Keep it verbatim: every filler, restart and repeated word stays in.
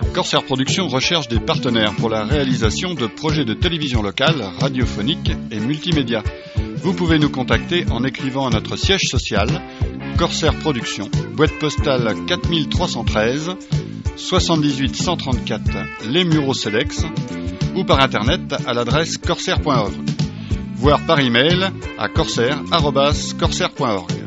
Corsair Productions recherche des partenaires pour la réalisation de projets de télévision locale, radiophonique et multimédia. Vous pouvez nous contacter en écrivant à notre siège social, Corsair Productions, boîte postale quatre trois un trois, soixante-dix-huit cent trente-quatre Les Mureaux-Cedex, ou par internet à l'adresse corsair point org, voire par email à corsair arobase corsair point org.